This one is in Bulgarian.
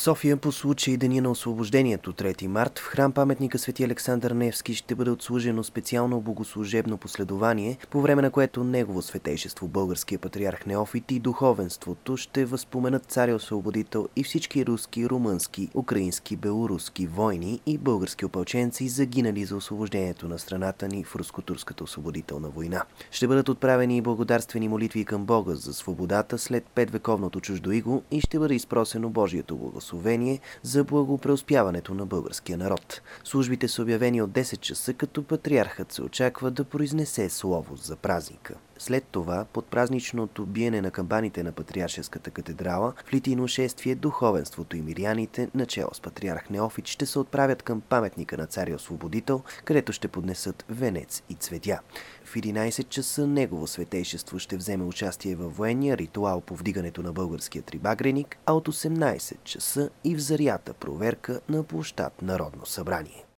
София по случай Деня на освобождението 3 март в храм паметника Свети Александър Невски ще бъде отслужено специално богослужебно последование, по време на което Негово светейшество българския патриарх Неофит и духовенството ще възпоменат царя освободител и всички руски, румънски, украински, белоруски войни и български опълченци, загинали за освобождението на страната ни в руско-турската освободителна война. Ще бъдат отправени и благодарствени молитви към Бога за свободата след 5-вековното чуждоиго и ще бъде изпросено Божието благословение за благопреуспяването на българския народ. Службите са обявени от 10 часа, като патриархът се очаква да произнесе слово за празника. След това, под празничното биене на камбаните на Патриаршеската катедрала, в литийно шествие духовенството и миряните, начело с патриарх Неофит, ще се отправят към паметника на царя освободител, където ще поднесат венец и цветя. В 11 часа Негово светейшество ще вземе участие във военния ритуал по вдигането на българския трибагреник, а от 18 часа и в зарята проверка на площад Народно събрание.